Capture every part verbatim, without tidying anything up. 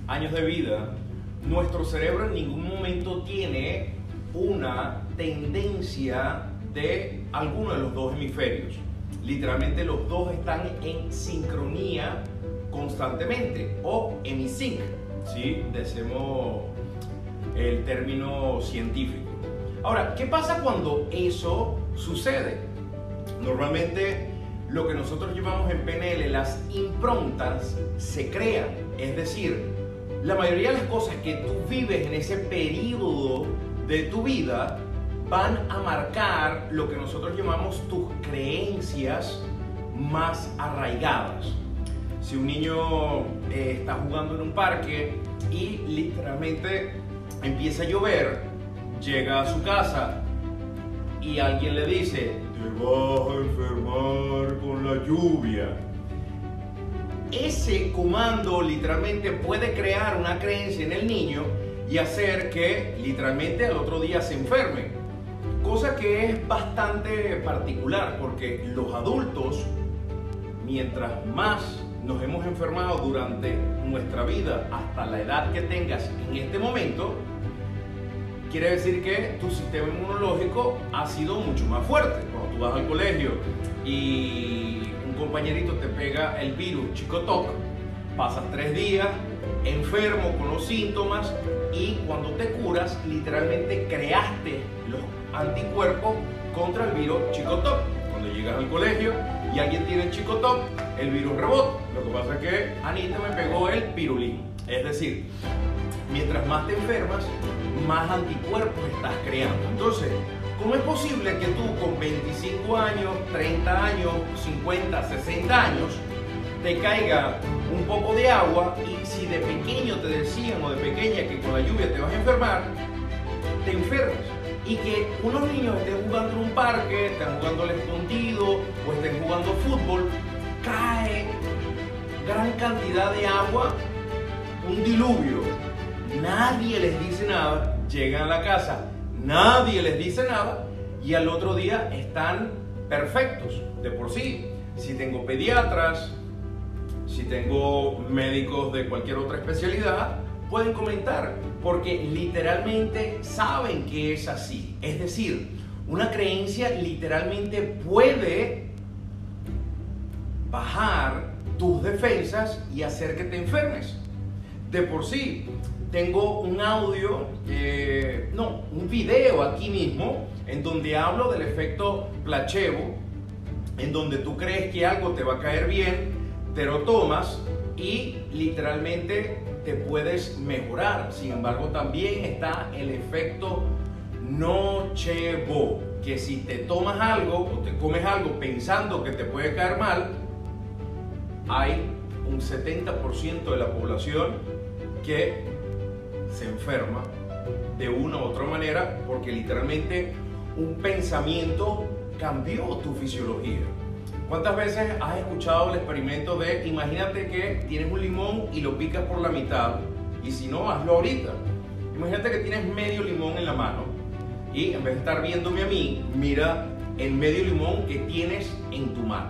años de vida, nuestro cerebro en ningún momento tiene una tendencia de alguno de los dos hemisferios. Literalmente los dos están en sincronía constantemente, o hemisync, si decimos el término científico. Ahora, ¿qué pasa cuando eso sucede? Normalmente lo que nosotros llevamos en P N L, las improntas, se crean. Es decir, la mayoría de las cosas que tú vives en ese periodo de tu vida van a marcar lo que nosotros llamamos tus creencias más arraigadas. Si un niño eh, está jugando en un parque y literalmente empieza a llover, llega a su casa y alguien le dice: te vas a enfermar con la lluvia. Ese comando literalmente puede crear una creencia en el niño y hacer que literalmente al otro día se enferme. Cosa que es bastante particular, porque los adultos, mientras más nos hemos enfermado durante nuestra vida hasta la edad que tengas en este momento, quiere decir que tu sistema inmunológico ha sido mucho más fuerte. Cuando tú vas al colegio y un compañerito te pega el virus chicotoc, pasas tres días enfermo con los síntomas y cuando te curas literalmente creaste los anticuerpos contra el virus chicotoc. Cuando llegas al colegio y alguien tiene el chicotoc, el virus rebota. Lo que pasa es que Anita me pegó el pirulín. Es decir, mientras más te enfermas, más anticuerpos estás creando. Entonces, ¿cómo es posible que tú con veinticinco años, treinta años, cincuenta, sesenta años, te caiga un poco de agua y si de pequeño te decían o de pequeña que con la lluvia te vas a enfermar, te enfermas? Y que unos niños estén jugando en un parque, estén jugando al escondido o estén jugando fútbol, cae gran cantidad de agua, un diluvio, nadie les dice nada, llegan a la casa, nadie les dice nada y al otro día están perfectos de por sí. Si tengo pediatras, si tengo médicos de cualquier otra especialidad, pueden comentar, porque literalmente saben que es así. Es decir, una creencia literalmente puede bajar tus defensas y hacer que te enfermes. De por sí, tengo un audio, eh, no, un video aquí mismo, en donde hablo del efecto placebo, en donde tú crees que algo te va a caer bien, te lo tomas y literalmente te puedes mejorar. Sin embargo, también está el efecto nocebo, que si te tomas algo o te comes algo pensando que te puede caer mal, hay un setenta por ciento de la población que se enferma de una u otra manera porque literalmente un pensamiento cambió tu fisiología. ¿Cuántas veces has escuchado el experimento de imagínate que tienes un limón y lo picas por la mitad? Y si no, hazlo ahorita. Imagínate que tienes medio limón en la mano y en vez de estar viéndome a mí, mira el medio limón que tienes en tu mano.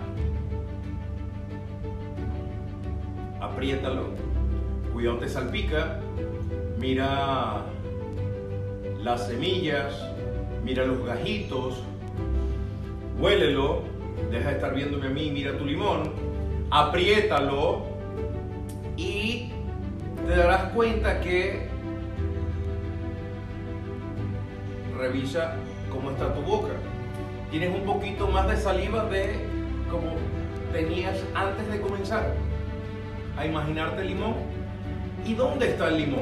Apriétalo, cuidado te salpica, mira las semillas, mira los gajitos, huélelo. Deja de estar viéndome a mí, mira tu limón, apriétalo y te darás cuenta que revisa cómo está tu boca. Tienes un poquito más de saliva de como tenías antes de comenzar a imaginarte el limón. ¿Y dónde está el limón?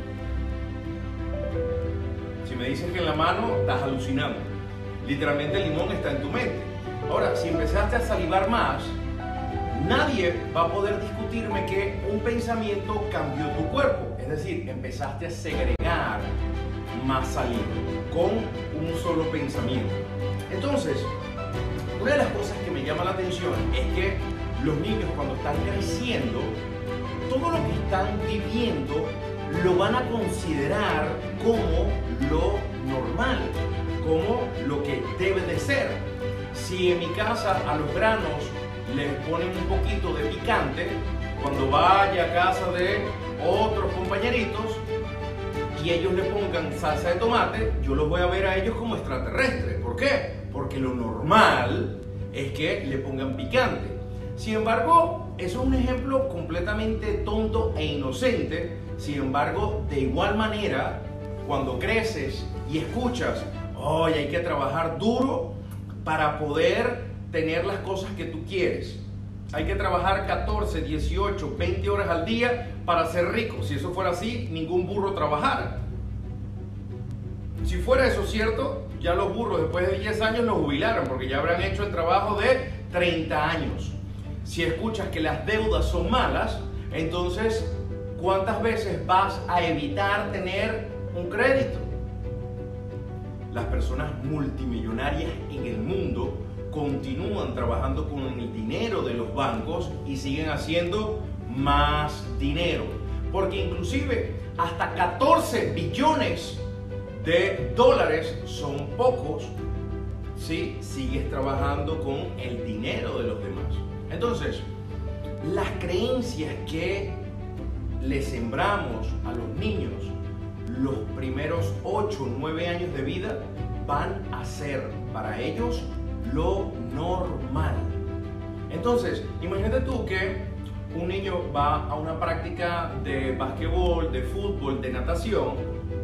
Si me dices que en la mano, estás alucinando. Literalmente el limón está en tu mente. Ahora, si empezaste a salivar más, nadie va a poder discutirme que un pensamiento cambió tu cuerpo. Es decir, empezaste a segregar más saliva con un solo pensamiento. Entonces, una de las cosas que me llama la atención es que los niños cuando están creciendo, todo lo que están viviendo lo van a considerar como lo normal, como lo que debe de ser. Si en mi casa a los granos les ponen un poquito de picante, cuando vaya a casa de otros compañeritos y ellos le pongan salsa de tomate, yo los voy a ver a ellos como extraterrestres. ¿Por qué? Porque lo normal es que le pongan picante. Sin embargo, eso es un ejemplo completamente tonto e inocente. Sin embargo, de igual manera, cuando creces y escuchas, oye, hay que trabajar duro para poder tener las cosas que tú quieres. Hay que trabajar catorce, dieciocho, veinte horas al día para ser rico. Si eso fuera así, ningún burro trabajara. Si fuera eso cierto, ya los burros después de diez años los jubilaron, porque ya habrán hecho el trabajo de treinta años. Si escuchas que las deudas son malas, entonces, ¿cuántas veces vas a evitar tener un crédito? Las personas multimillonarias en el mundo continúan trabajando con el dinero de los bancos y siguen haciendo más dinero. Porque inclusive hasta catorce billones de dólares son pocos si sigues trabajando con el dinero de los demás. Entonces, las creencias que le sembramos a los niños los primeros ocho o nueve años de vida van a ser para ellos lo normal. Entonces, imagínate tú que un niño va a una práctica de basquetbol, de fútbol, de natación,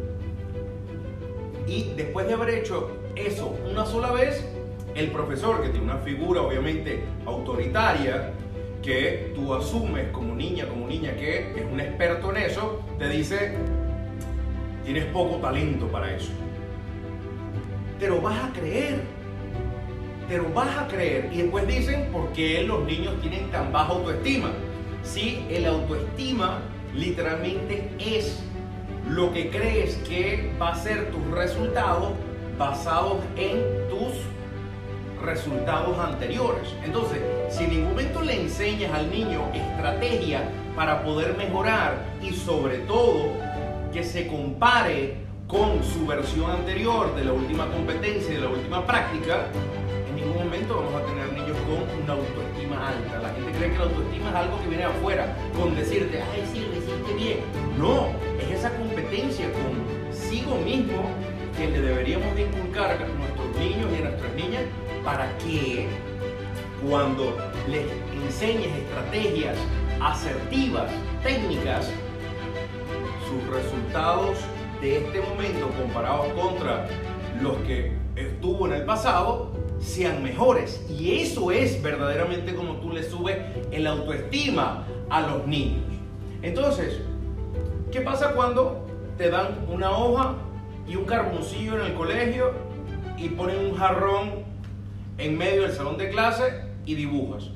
y después de haber hecho eso una sola vez, el profesor, que tiene una figura obviamente autoritaria, que tú asumes como niña, como niña que es un experto en eso, te dice, tienes poco talento para eso. Te lo vas a creer. Te lo vas a creer. Y después dicen, ¿por qué los niños tienen tan baja autoestima? Si el autoestima literalmente es lo que crees que va a ser tus resultados basados en tus resultados anteriores. Entonces, si en ningún momento le enseñas al niño estrategia para poder mejorar y sobre todo que se compare con su versión anterior de la última competencia y de la última práctica, en ningún momento vamos a tener niños con una autoestima alta. La gente cree que la autoestima es algo que viene de afuera, con decirte, ay, sí, lo hiciste bien. No, es esa competencia consigo mismo que le deberíamos de inculcar a nuestros niños y a nuestras niñas para que cuando les enseñes estrategias asertivas, técnicas, sus resultados de este momento comparados contra los que estuvo en el pasado sean mejores. Y eso es verdaderamente como tú le subes el autoestima a los niños. Entonces, ¿qué pasa cuando te dan una hoja y un carboncillo en el colegio y ponen un jarrón en medio del salón de clase y dibujas?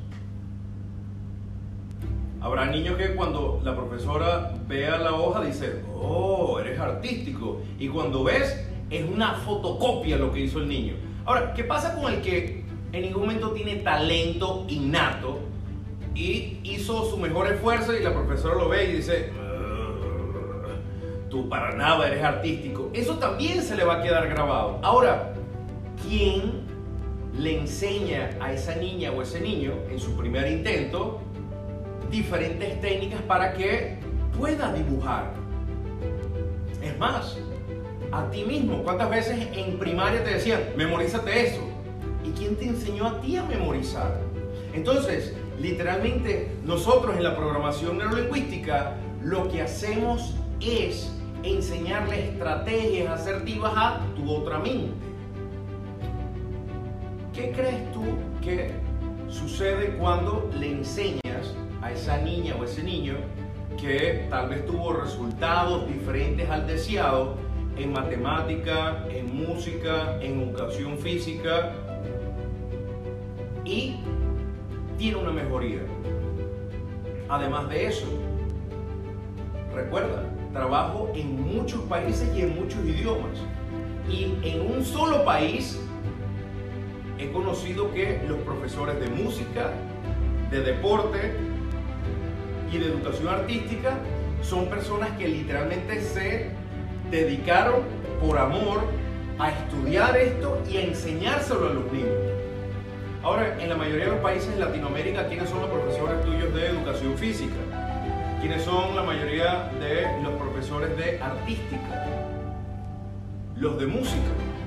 Habrá niños que cuando la profesora vea la hoja dice, oh, eres artístico. Y cuando ves, es una fotocopia lo que hizo el niño. Ahora, ¿qué pasa con el que en ningún momento tiene talento innato y hizo su mejor esfuerzo y la profesora lo ve y dice, tú para nada eres artístico? Eso también se le va a quedar grabado. Ahora, ¿quién le enseña a esa niña o ese niño en su primer intento diferentes técnicas para que pueda dibujar? Es más, a ti mismo, ¿cuántas veces en primaria te decían, memorízate eso? ¿Y quién te enseñó a ti a memorizar? Entonces, literalmente, nosotros en la programación neurolingüística lo que hacemos es enseñarle estrategias asertivas a tu otra mente. ¿Qué crees tú que sucede cuando le enseñas a esa niña o ese niño que tal vez tuvo resultados diferentes al deseado en matemática, en música, en educación física y tiene una mejoría? Además de eso, recuerda, trabajo en muchos países y en muchos idiomas, y en un solo país he conocido que los profesores de música, de deporte y de educación artística son personas que literalmente se dedicaron por amor a estudiar esto y a enseñárselo a los niños. Ahora, en la mayoría de los países de Latinoamérica, ¿quiénes son los profesores tuyos de educación física? ¿Quiénes son la mayoría de los profesores de artística? Los de música.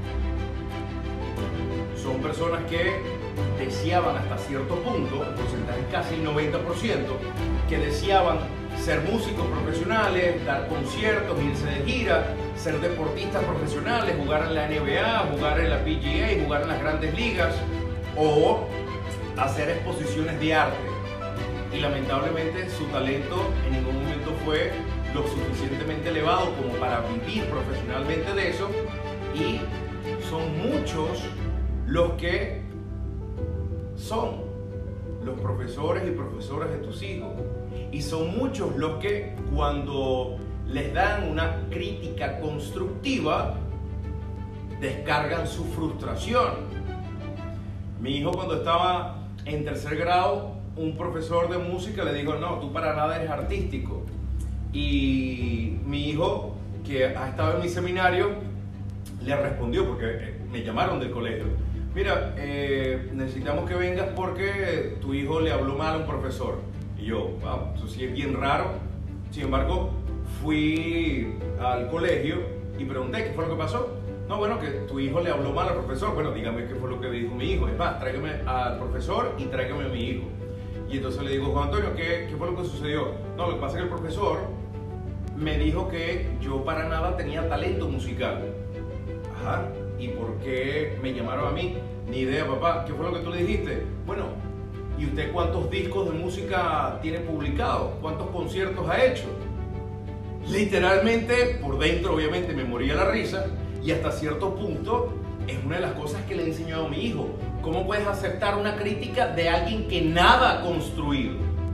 Son personas que deseaban hasta cierto punto, el porcentaje es casi el noventa por ciento, que deseaban ser músicos profesionales, dar conciertos, irse de gira, ser deportistas profesionales, jugar en la N B A, jugar en la P G A, jugar en las grandes ligas o hacer exposiciones de arte. Y lamentablemente su talento en ningún momento fue lo suficientemente elevado como para vivir profesionalmente de eso, y son muchos los que son los profesores y profesoras de tus hijos, y son muchos los que cuando les dan una crítica constructiva descargan su frustración. Mi hijo, cuando estaba en tercer grado, un profesor de música le dijo: no, tú para nada eres artístico. Y mi hijo, que ha estado en mi seminario, le respondió, porque me llamaron del colegio: mira, eh, necesitamos que vengas porque tu hijo le habló mal a un profesor. Y yo, wow, eso sí es bien raro. Sin embargo, fui al colegio y pregunté qué fue lo que pasó. No, bueno, que tu hijo le habló mal al profesor. Bueno, dígame qué fue lo que dijo mi hijo. Es más, tráigame al profesor y tráigame a mi hijo. Y entonces le digo: Juan Antonio, ¿qué, qué fue lo que sucedió? No, lo que pasa es que el profesor me dijo que yo para nada tenía talento musical. Ajá, ¿y por qué me llamaron a mí? Ni idea, papá. ¿Qué fue lo que tú le dijiste? Bueno, ¿y usted cuántos discos de música tiene publicados? ¿Cuántos conciertos ha hecho? Literalmente, por dentro obviamente me moría la risa, y hasta cierto punto es una de las cosas que le he enseñado a mi hijo. ¿Cómo puedes aceptar una crítica de alguien que nada ha construido?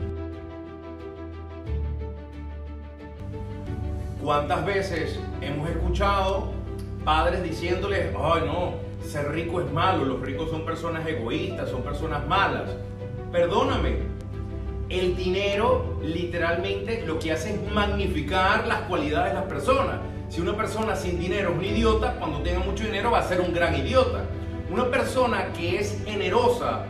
¿Cuántas veces hemos escuchado padres diciéndoles: ay no, ser rico es malo, los ricos son personas egoístas, son personas malas? Perdóname, el dinero literalmente lo que hace es magnificar las cualidades de las personas. Si una persona sin dinero es un idiota, cuando tenga mucho dinero va a ser un gran idiota. Una persona que es generosa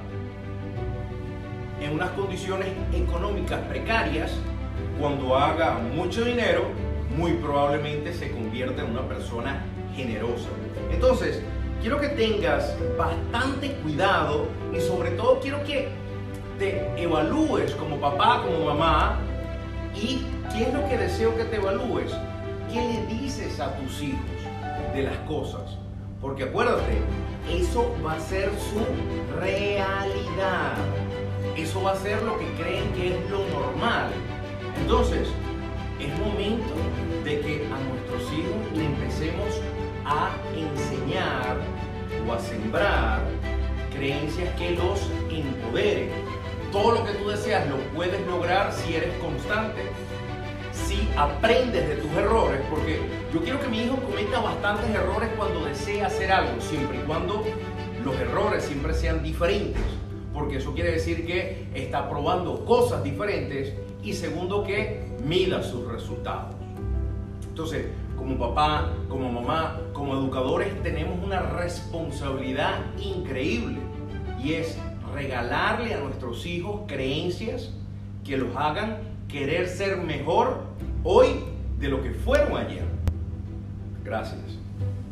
en unas condiciones económicas precarias, cuando haga mucho dinero, muy probablemente se convierta en una persona generosa. Entonces, quiero que tengas bastante cuidado, y sobre todo quiero que te evalúes como papá, como mamá. ¿Y qué es lo que deseo que te evalúes? ¿Qué le dices a tus hijos de las cosas? Porque acuérdate, eso va a ser su realidad. Eso va a ser lo que creen que es lo normal. Entonces, es momento de que a nuestros hijos le empecemos a enseñar o a sembrar creencias que los empoderen. Todo lo que tú deseas lo puedes lograr si eres constante, si aprendes de tus errores, porque yo quiero que mi hijo cometa bastantes errores cuando desea hacer algo, siempre y cuando los errores siempre sean diferentes, porque eso quiere decir que está probando cosas diferentes, y segundo, que mida sus resultados. Entonces, como papá, como mamá, como educadores, tenemos una responsabilidad increíble, y es regalarle a nuestros hijos creencias que los hagan querer ser mejor hoy de lo que fueron ayer. Gracias.